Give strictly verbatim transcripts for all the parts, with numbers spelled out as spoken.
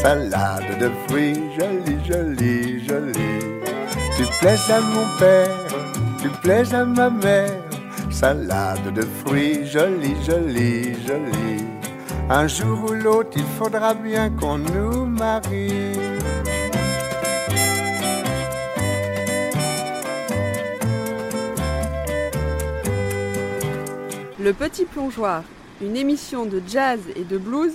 salade de fruits, jolie, jolie, jolie. Tu plais à mon père, tu plais à ma mère, salade de fruits, jolie, jolie, jolie. Un jour ou l'autre, il faudra bien qu'on nous marie. Le Petit Plongeoir, une émission de jazz et de blues.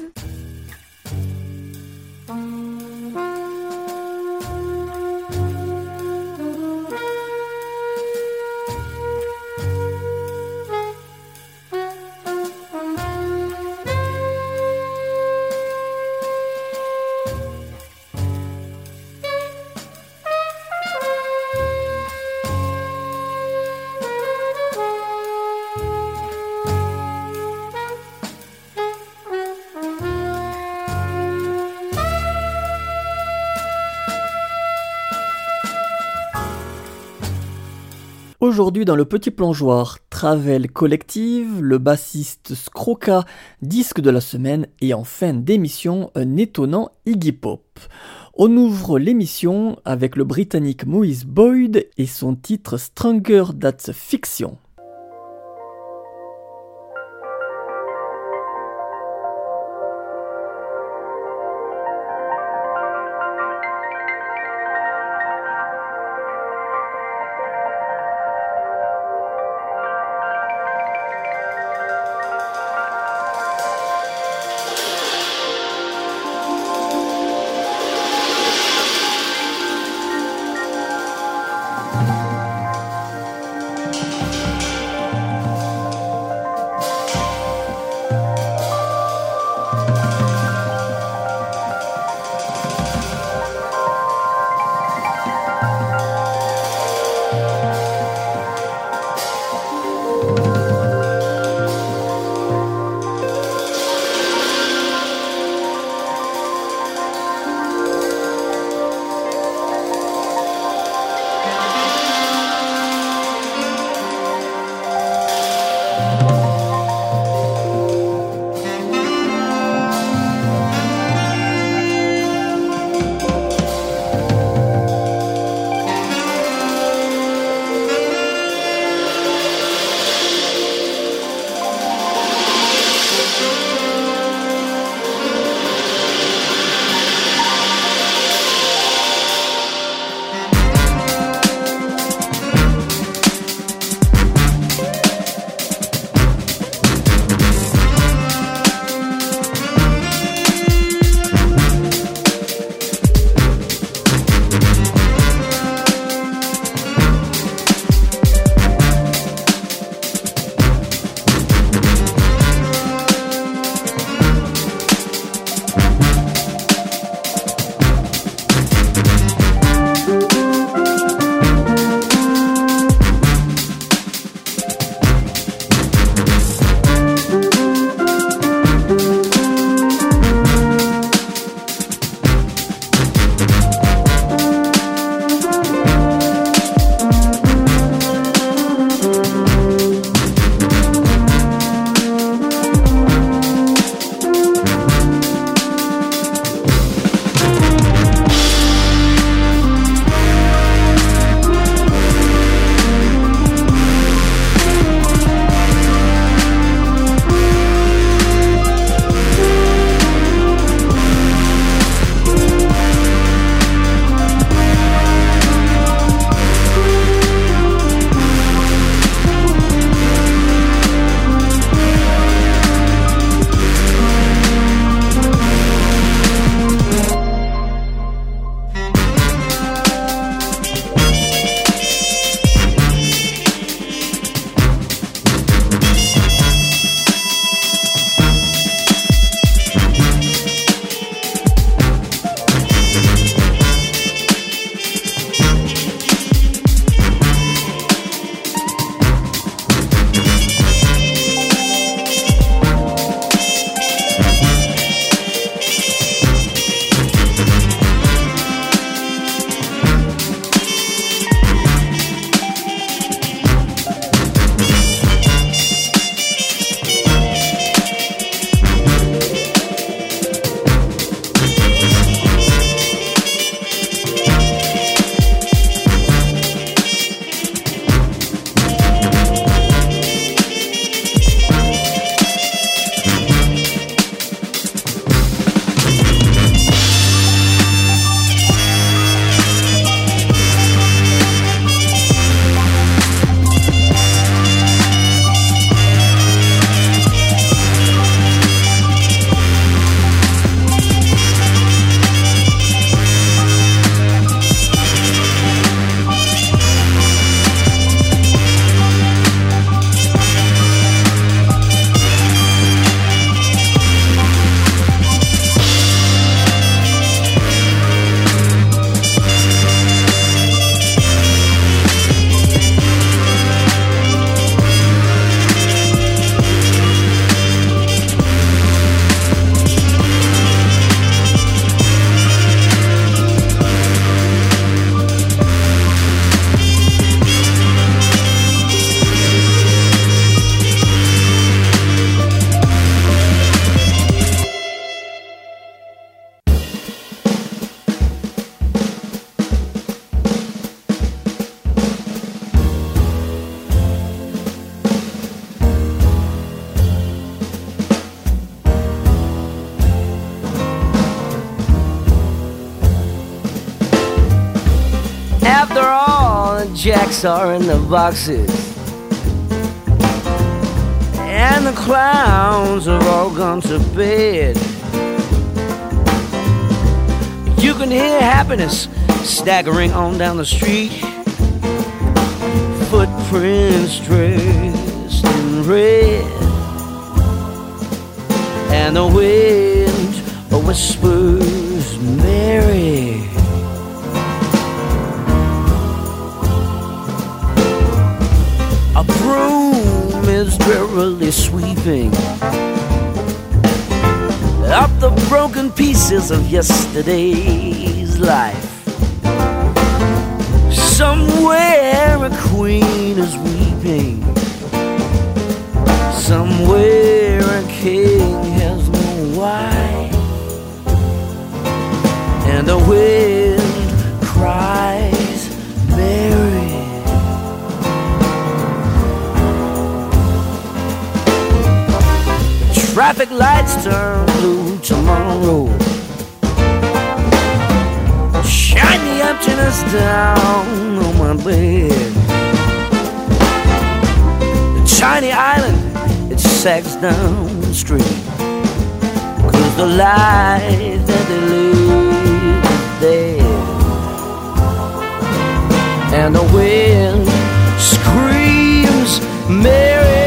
Aujourd'hui dans le Petit Plongeoir, Travel Collective, le bassiste Scroca, disque de la semaine et en fin d'émission, un étonnant Iggy Pop. On ouvre l'émission avec le Britannique Moïse Boyd et son titre Stronger That's Fiction. jacks are in the boxes, and the clowns have all gone to bed. You can hear happiness staggering on down the street, footprints dressed in red, and the wind whispers Mary. A broom is drearily sweeping up the broken pieces of yesterday's life. Somewhere a queen is weeping, somewhere a king has no wife, and the wind cries Mary. Traffic lights turn blue tomorrow, shine the emptiness down on my bed. The tiny island, it sags downstream, 'cause the life that they live is dead. And the wind screams Mary.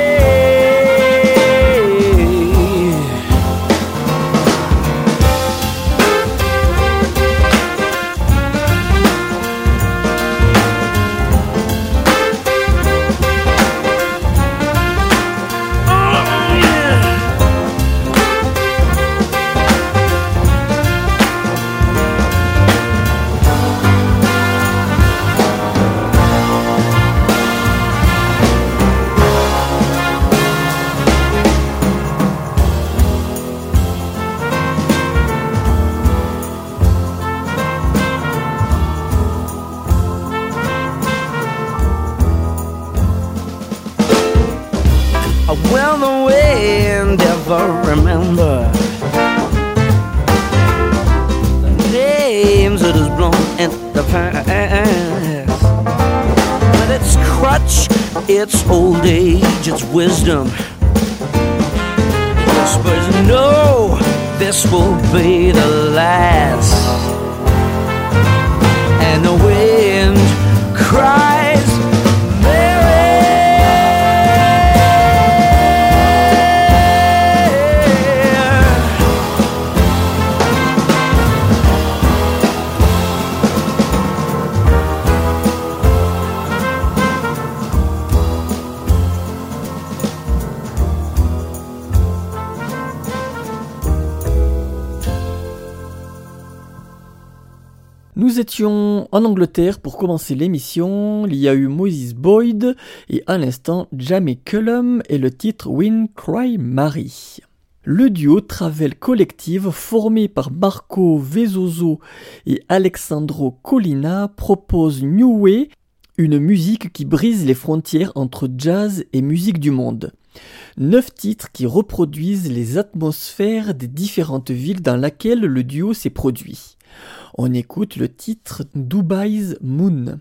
Will the wind ever remember the names it has blown in the past? With its crutch, its old age, its wisdom, whispers, no, this will be the last. And the wind cries Nous étions en Angleterre pour commencer l'émission, il y a eu Moses Boyd et à l'instant Jamie Cullum et le titre Wind Cry Mary. Le duo Travel Collective, formé par Marco Vezoso et Alexandro Collina, propose New Way, une musique qui brise les frontières entre jazz et musique du monde. Neuf titres qui reproduisent les atmosphères des différentes villes dans lesquelles le duo s'est produit. On écoute le titre Dubai's Moon.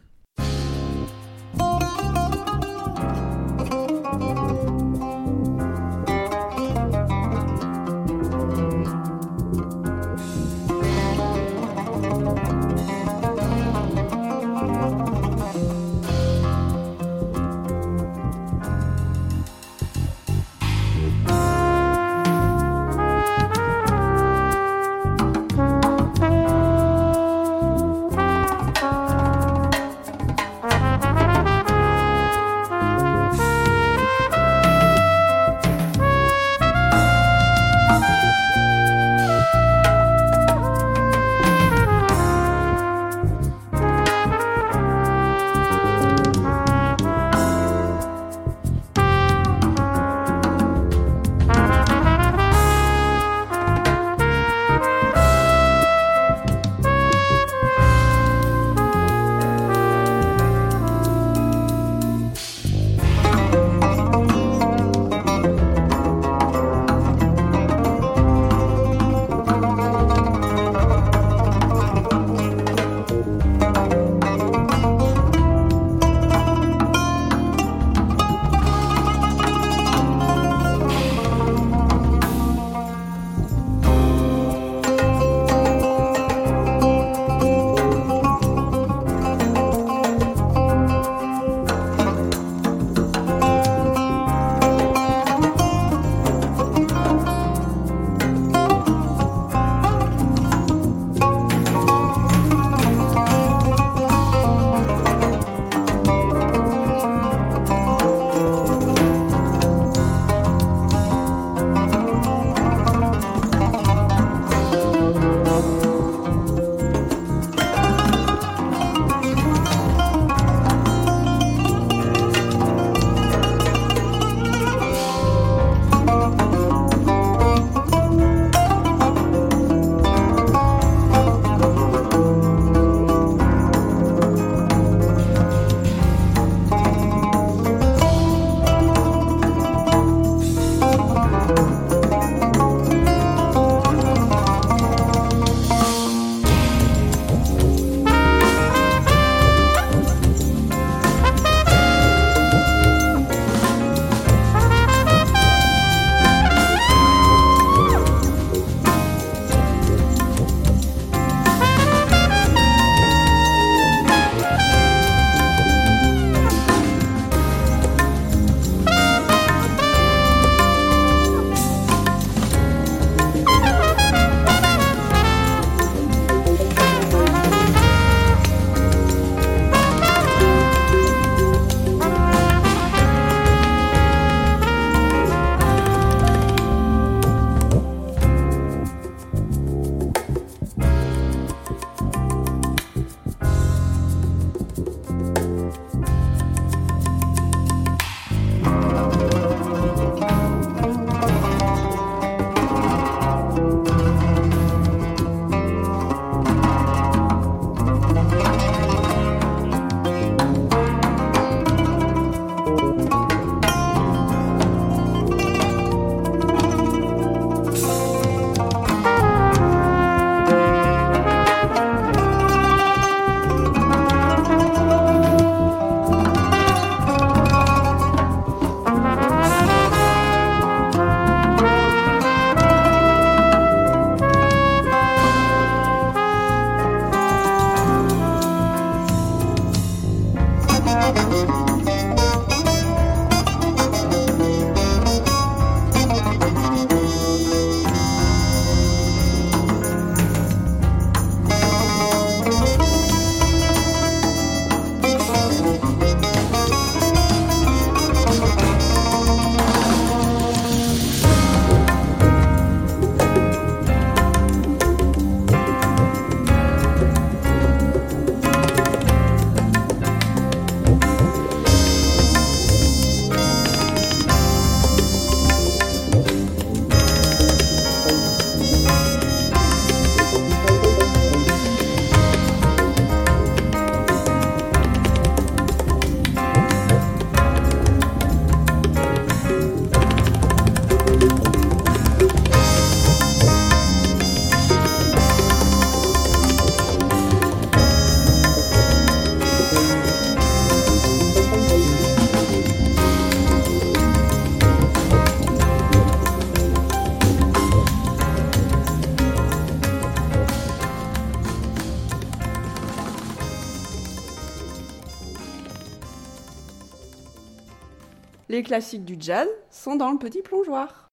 Les classiques du jazz sont dans le petit plongeoir.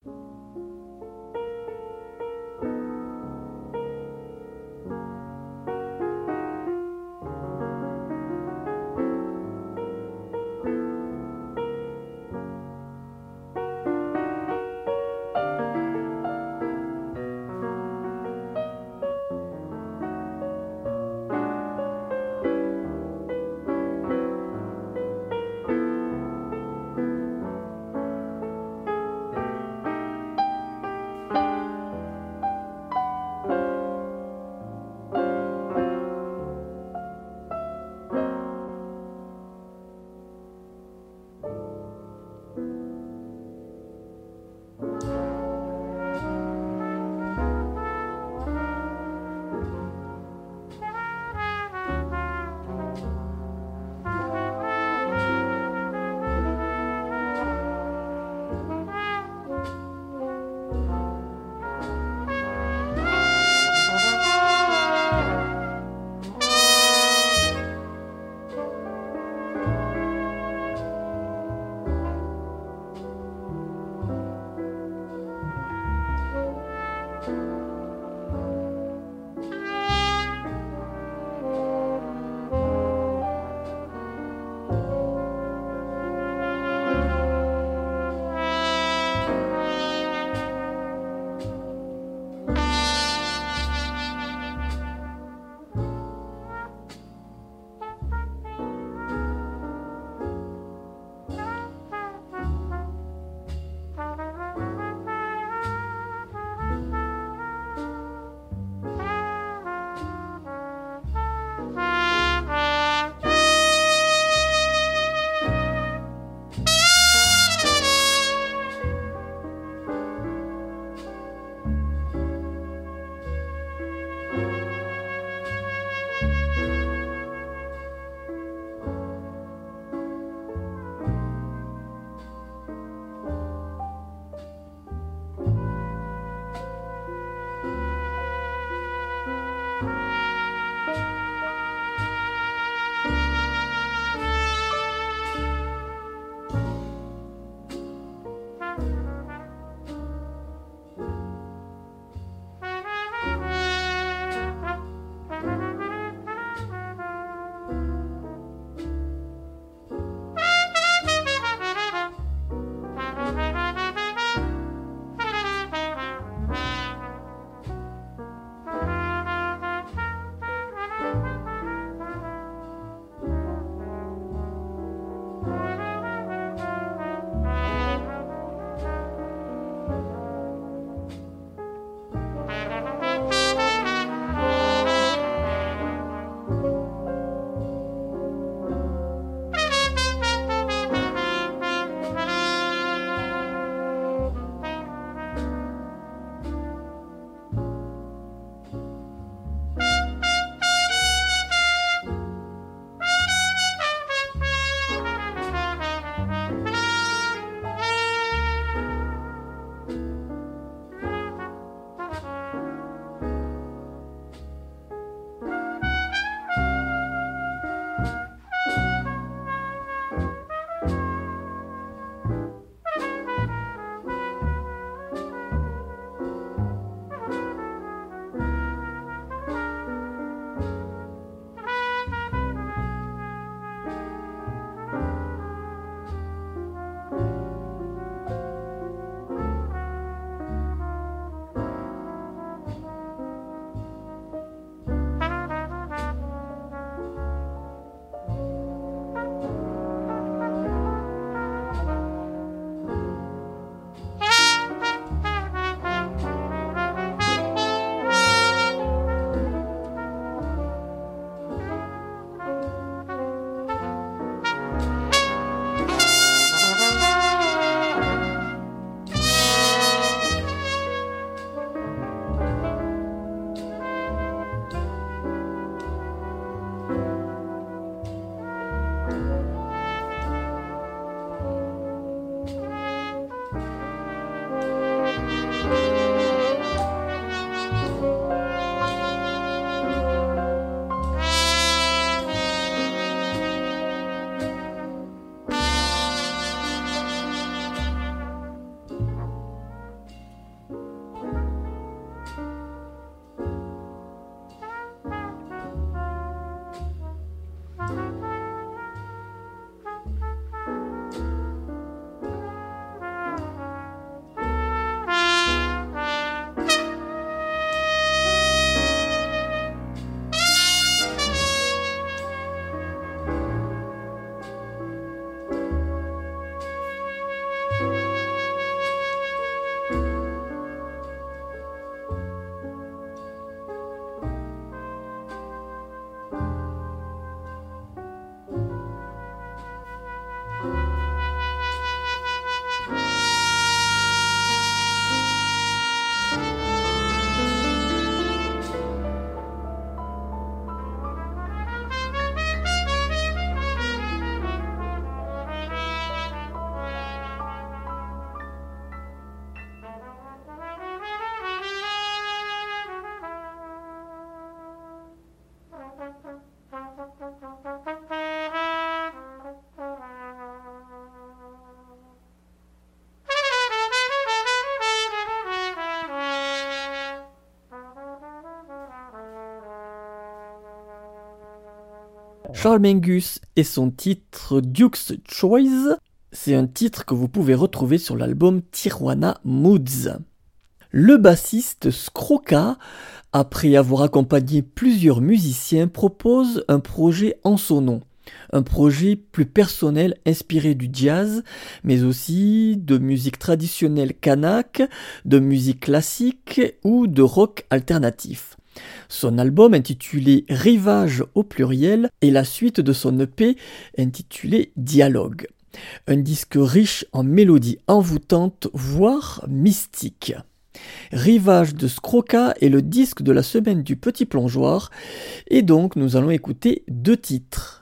Charles Mingus et son titre Duke's Choice, c'est un titre que vous pouvez retrouver sur l'album Tijuana Moods. Le bassiste Scroca, après avoir accompagné plusieurs musiciens, propose un projet en son nom. Un projet plus personnel inspiré du jazz, mais aussi de musique traditionnelle kanak, de musique classique ou de rock alternatif. Son album intitulé Rivage au pluriel est la suite de son E P intitulé Dialogue. Un disque riche en mélodies envoûtantes, voire mystiques. Rivage de Scroca est le disque de la semaine du Petit Plongeoir, et donc nous allons écouter deux titres.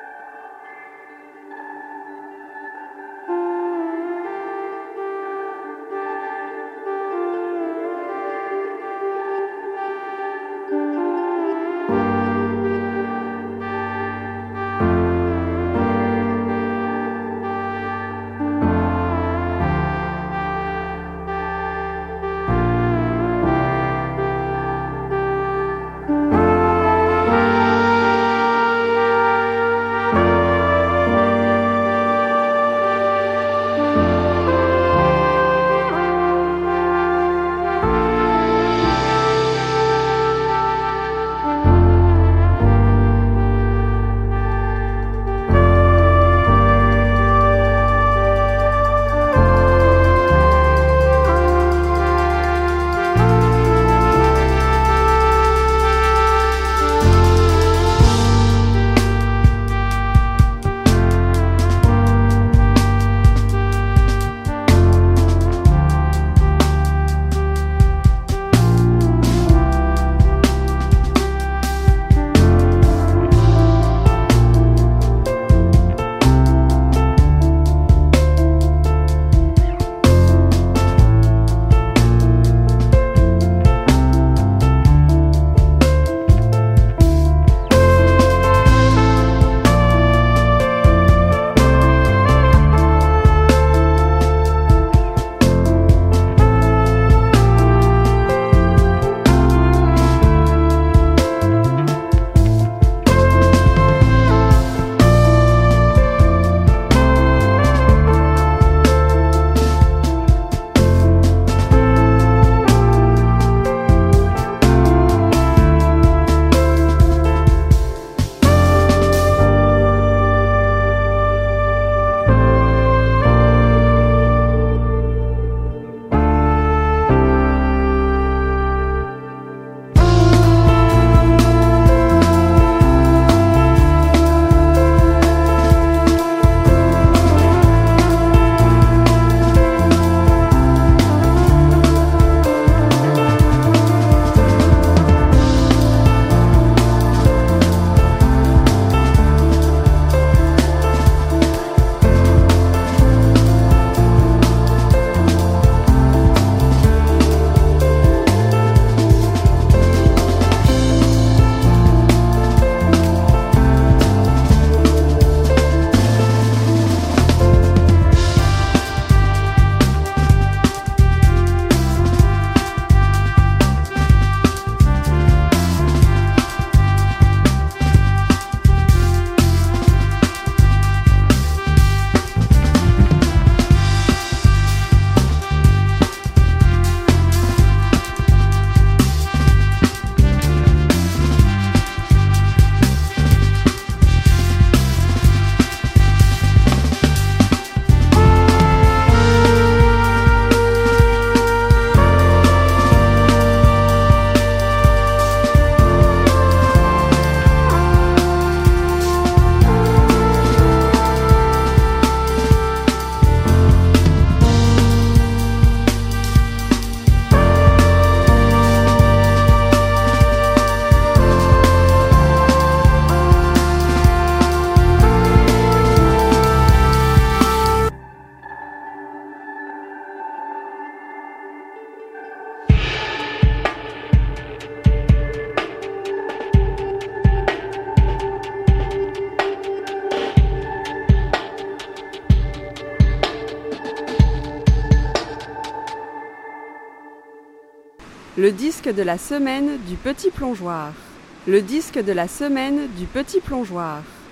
Le disque de la semaine du Petit Plongeoir. Le disque de la semaine du Petit Plongeoir.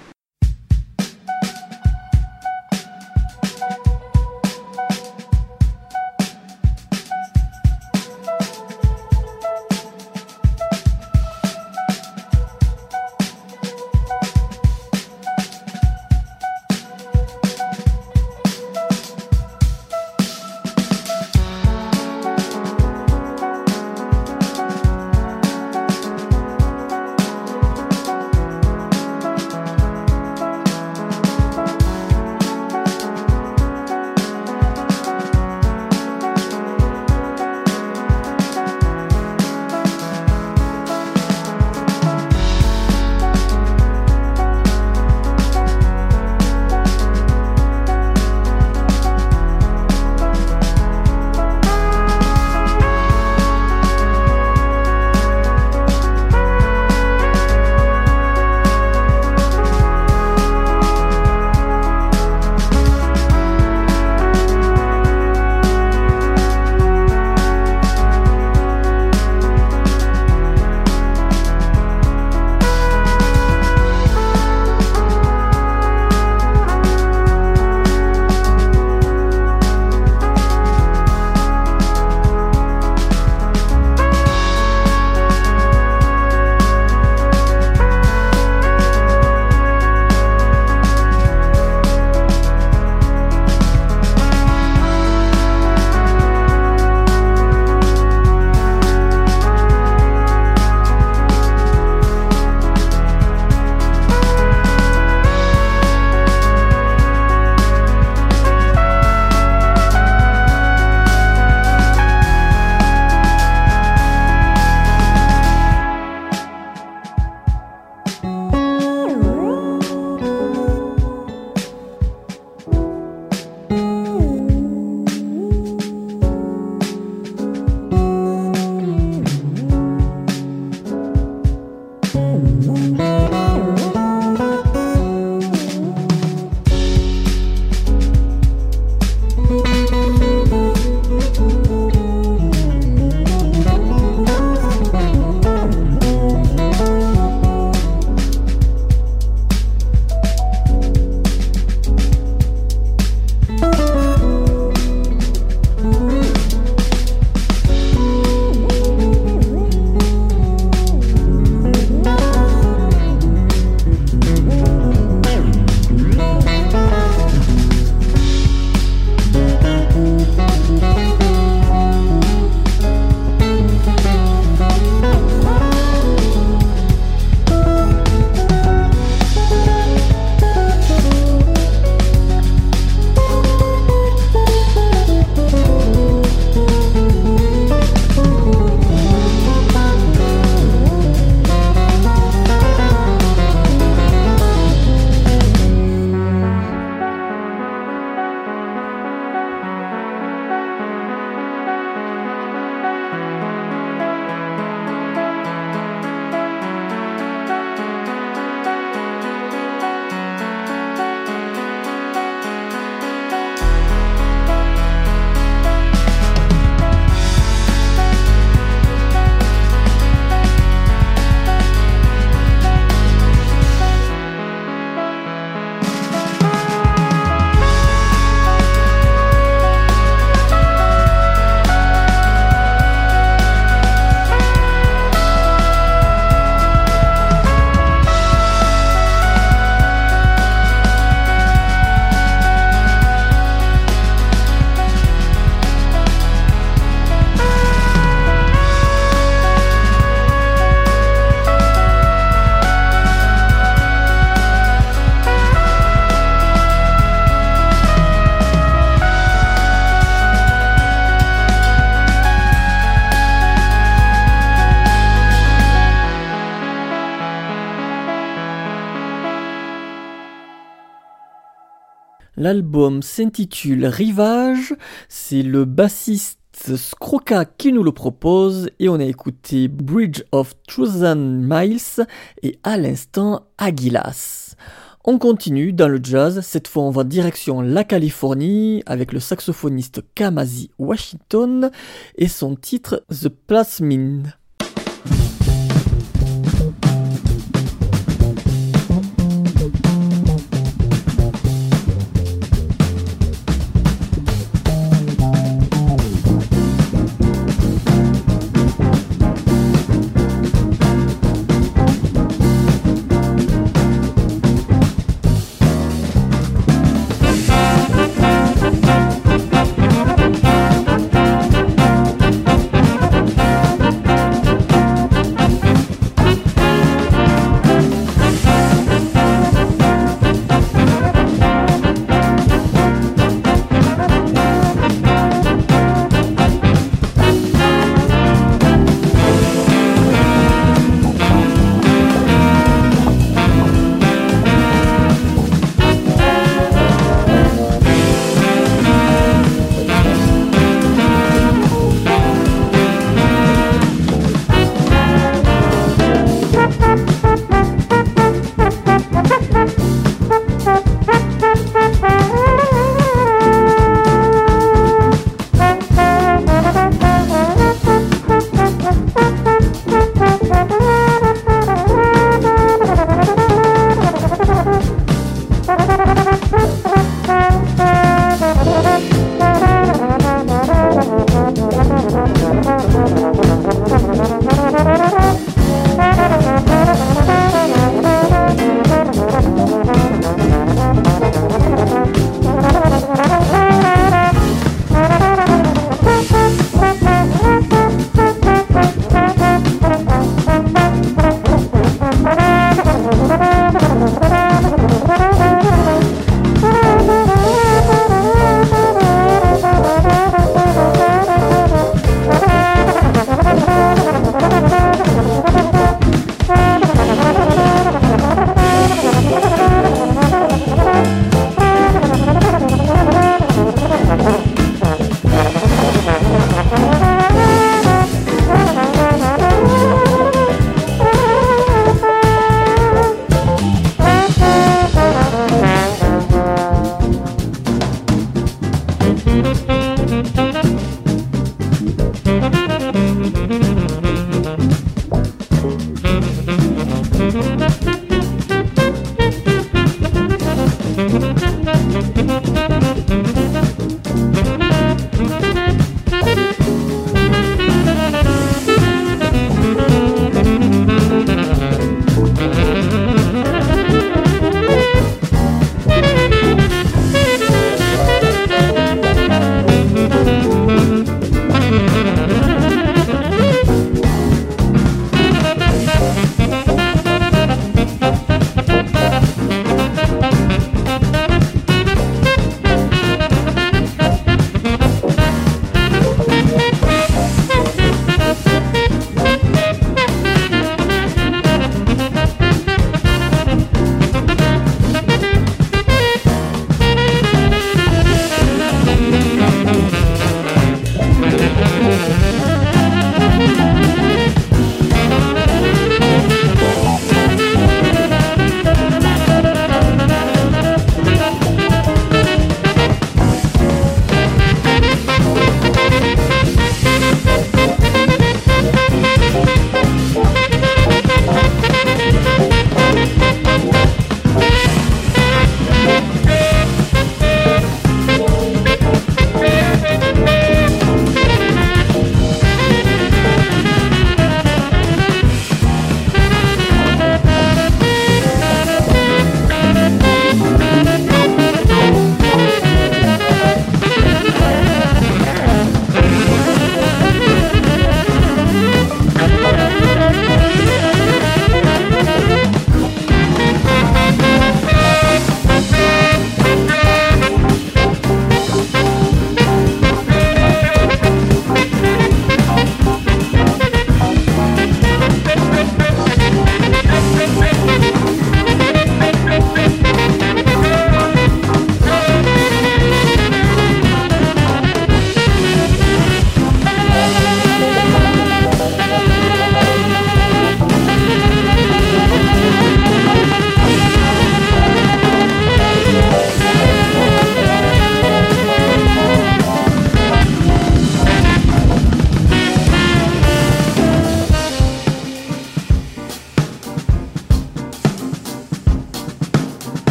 L'album s'intitule Rivage, c'est le bassiste Skroka qui nous le propose et on a écouté Bridge of Thousand Miles et à l'instant Aguilas. On continue dans le jazz, cette fois on va direction la Californie avec le saxophoniste Kamasi Washington et son titre The Plasmin.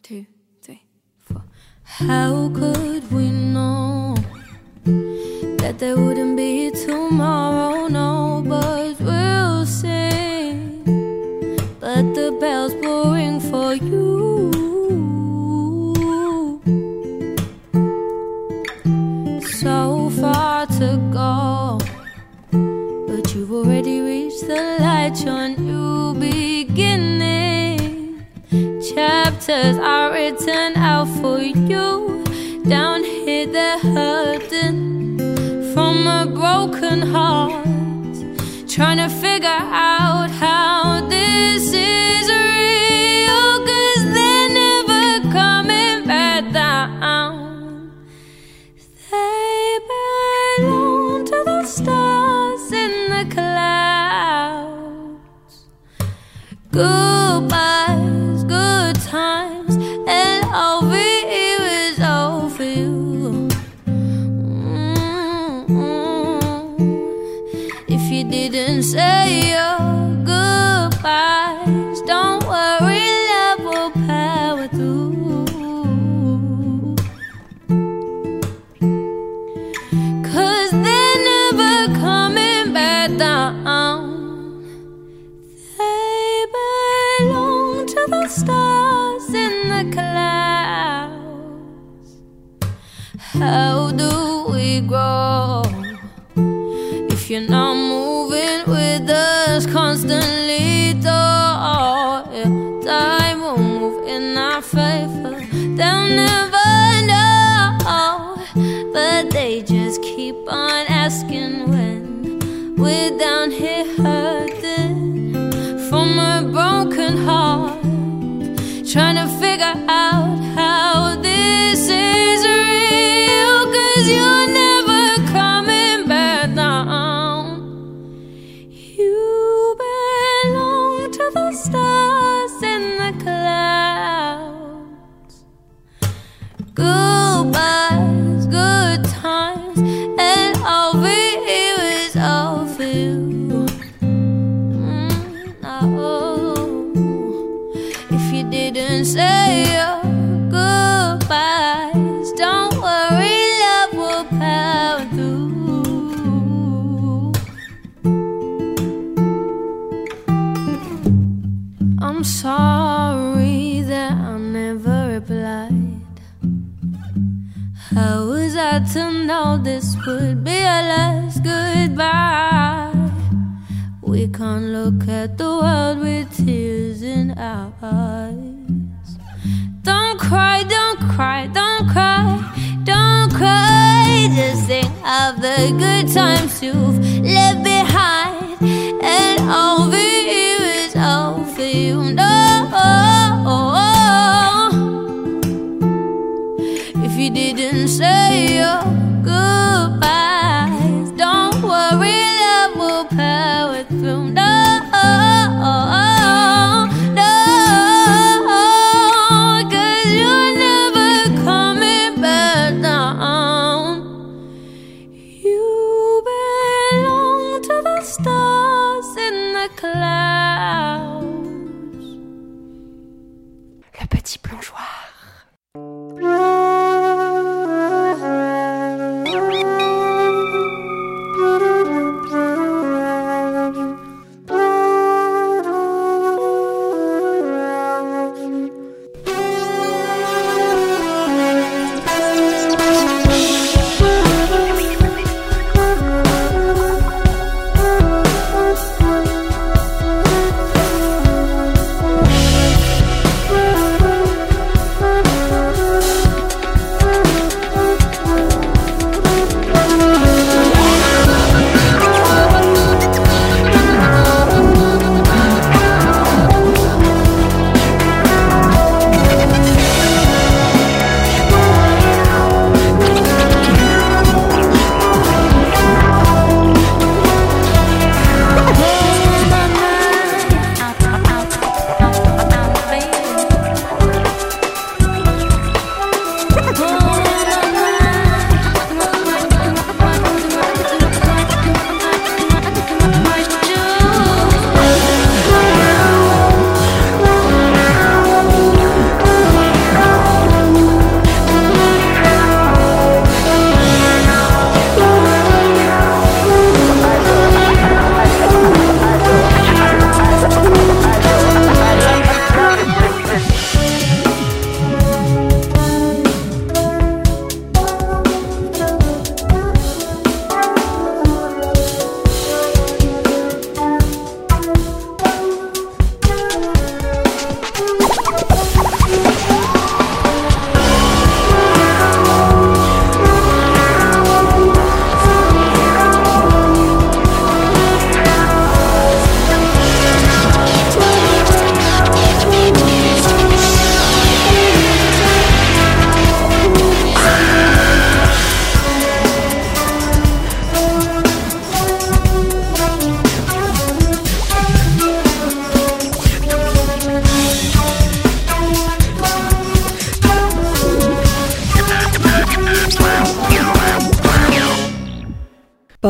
two, three, four. How could we know that there wouldn't be tomorrow? No, but we'll sing. But the bells will ring for you. So far to go, but you've already reached the light. Your new beginning chapters are written out for you. Down here they're hurting from a broken heart, trying to figure out how this is real, 'cause they're never coming back down. They belong to the stars in the clouds. Goodbyes, good times, and L V is all for you. You didn't say your goodbyes, don't worry, love will power through. 'Cause they're never coming back down. They belong to the stars in the clouds. How do we grow if you're not moving with us constantly? Though time will move in our favor. They'll never know, but they just keep on asking when we're down here hurting from a broken heart, trying to figure out how this is real. 'Cause you're never coming back down. The stars in the clouds. Goodbyes, good times, and all we hear is all for you. Mm, oh. If you didn't say your goodbyes, don't worry, love will power through. I'm sorry that I never replied. How was I to know this would be our last goodbye? We can't look at the world with tears in our eyes. Don't cry, don't cry, don't cry, don't cry. Just think of the good times you've left behind, and all the years all for you. No, if you didn't say your goodbyes, don't worry, love will power through. No, no, 'cause you're never coming back down. You better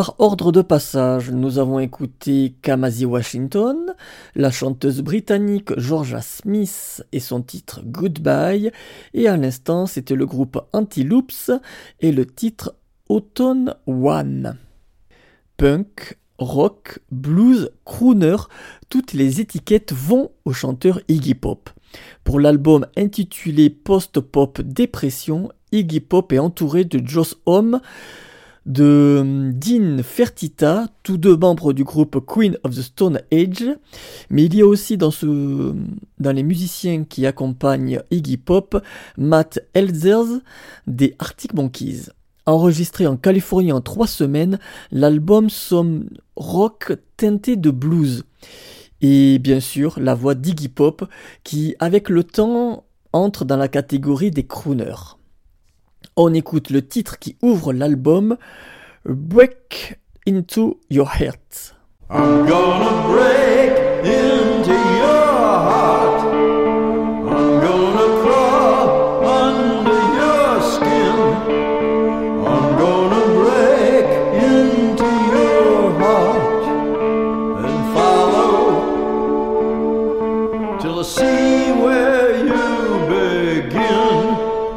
par ordre de passage, nous avons écouté Kamasi Washington, la chanteuse britannique Georgia Smith et son titre Goodbye, et à l'instant c'était le groupe Antiloops et le titre Autumn One. Punk, rock, blues, crooner, toutes les étiquettes vont au chanteur Iggy Pop. Pour l'album intitulé Post-Pop Dépression, Iggy Pop est entouré de Josh Homme, de Dean Fertita, tous deux membres du groupe Queen of the Stone Age, mais il y a aussi dans, ce, dans les musiciens qui accompagnent Iggy Pop, Matt Elzers des Arctic Monkeys. Enregistré en Californie en trois semaines, l'album sonne rock teinté de blues. Et bien sûr, la voix d'Iggy Pop qui, avec le temps, entre dans la catégorie des crooners. On écoute le titre qui ouvre l'album, Break Into Your Heart. I'm gonna break into your heart. I'm gonna crawl under your skin. I'm gonna break into your heart and follow till I see where you begin.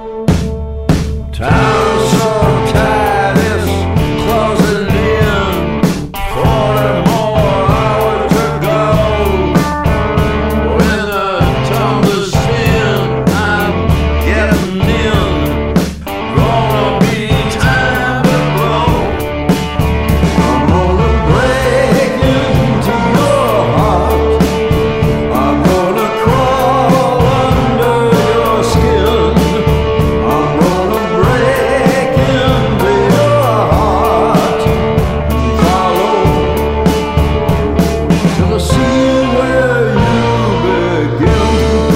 Time so tight, it's closing in. Forty more hours to go. When the tumbles in, I'm getting in. Gonna be time to blow. I'm gonna break into your heart. I'm gonna crawl under your skin. I'm gonna break into your heart and follow till I see where you begin.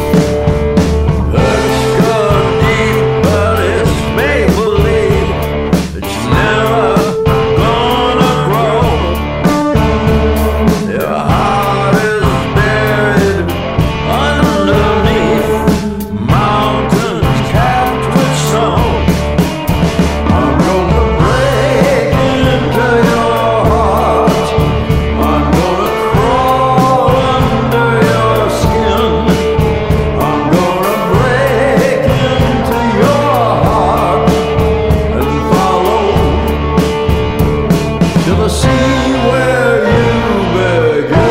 It's gone deep, but it's make believe. It's never gonna grow. Your heart is buried underneath mountains capped with snow. I'm gonna break into your heart. I'm gonna crawl under your skin. I'm gonna break into your heart and follow till I see where you begin.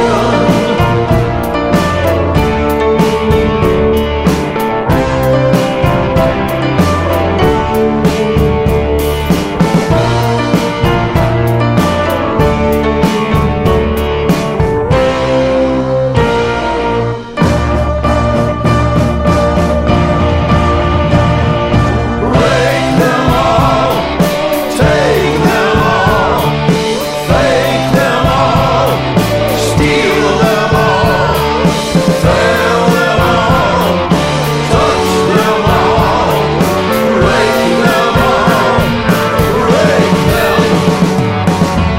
Break them all, take them all, fake them all, steal them all, fail them all, touch them all, break them all, break them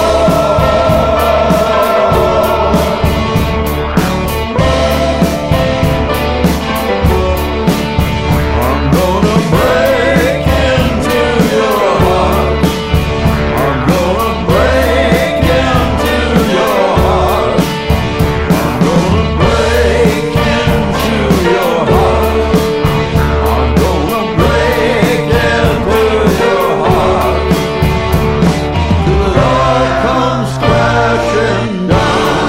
I'm gonna break into your heart. I'm gonna break into your heart. I'm gonna break into your heart. I'm gonna break into your heart till it all comes crashing down.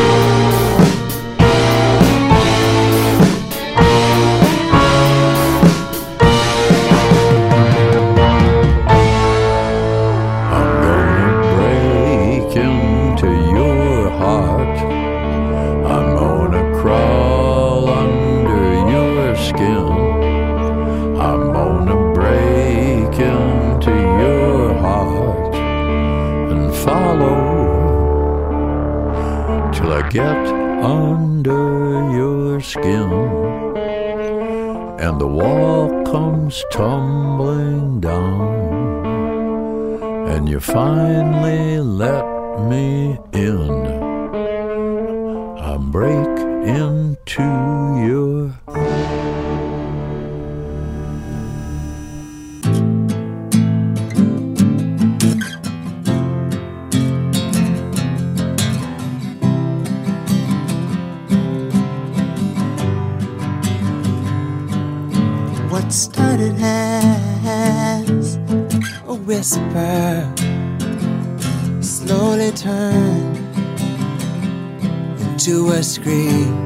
I'm gonna break into your heart. I'm gonna crawl under your skin. I'm gonna break into your heart and follow till I get under your skin. And the wall comes tumbling down. And you finally let me in. I break into your What started as a whisper slowly turned into a scream,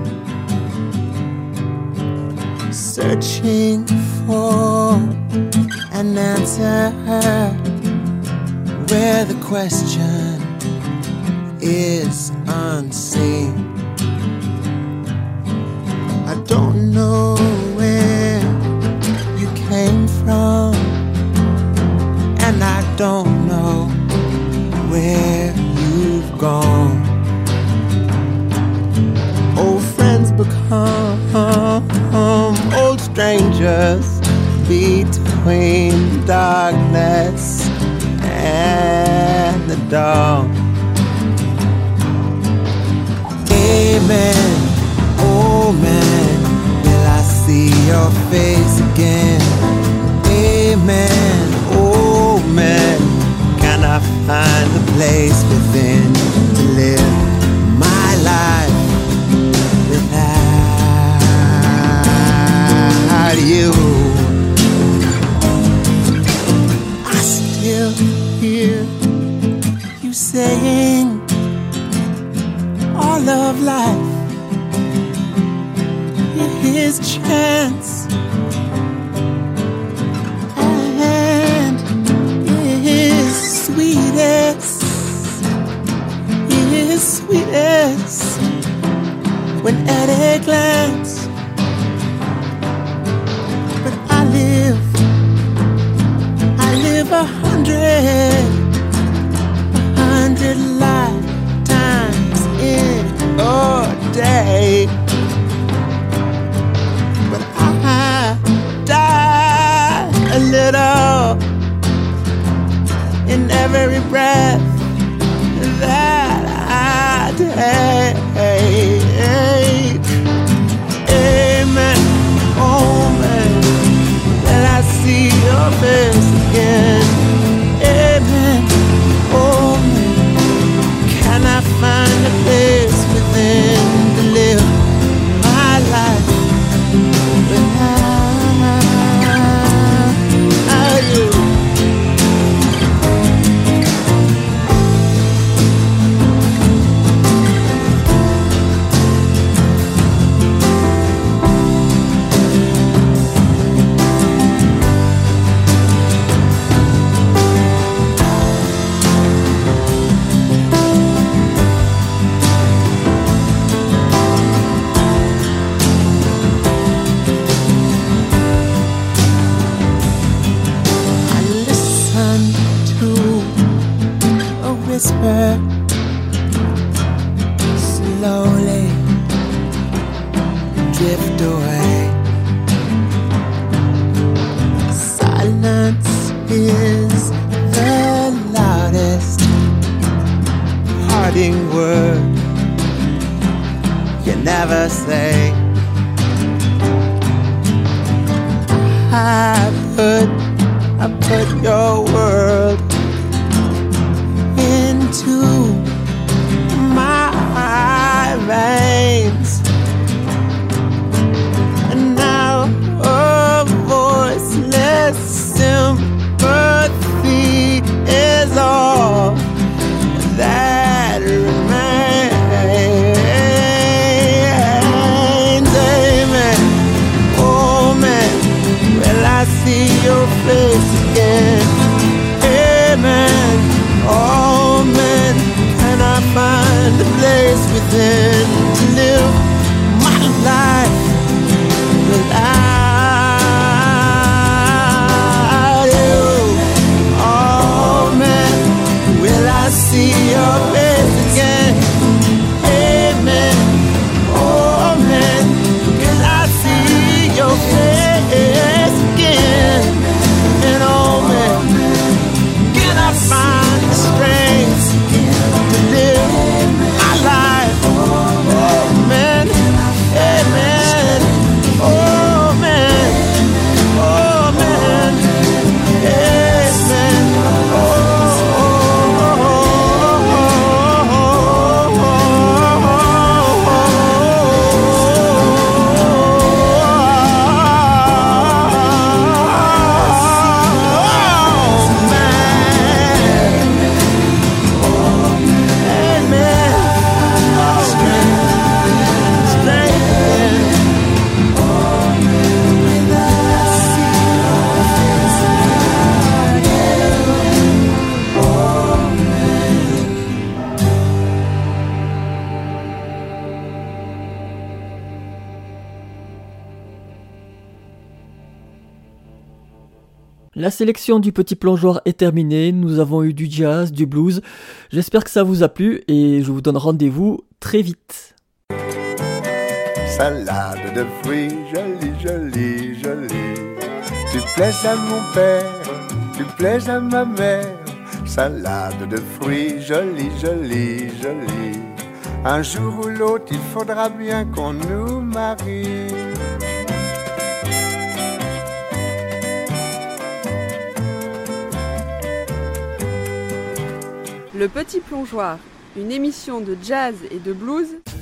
searching for an answer where the question is unseen. I don't know where you came from, and I don't know where you've gone. Old friends become old strangers between darkness and the dawn. Amen, oh man, will I see your face again? Amen, oh man, can I find a place within to live my life without you? I still hear you saying all of life is chance and is sweetest, is sweetest when at a glance. But I live, I live a hundred, a hundred lifetimes in a day. But I die a little in every breath that I take. Amen, oh man, will I see your face again? Amen, oh man, can I find a place within to live my life without you? Whisper slowly drift away. Silence is the loudest parting word you never say. I put, I put your world into my veins, and now a voiceless sympathy is all that remains. Amen, oh man, will I see your face again? Amen, oh man, can I find a place within to live my life without you? Oh man, will I see your face again? Amen, oh man, can I see your face again? And oh La sélection du petit plongeoir est terminée, nous avons eu du jazz, du blues. J'espère que ça vous a plu et je vous donne rendez-vous très vite. Salade de fruits, jolie, jolie, jolie. Tu plais à mon père, tu plais à ma mère. Salade de fruits, jolie, jolie, jolie. Un jour ou l'autre, il faudra bien qu'on nous marie. Le Petit Plongeoir, une émission de jazz et de blues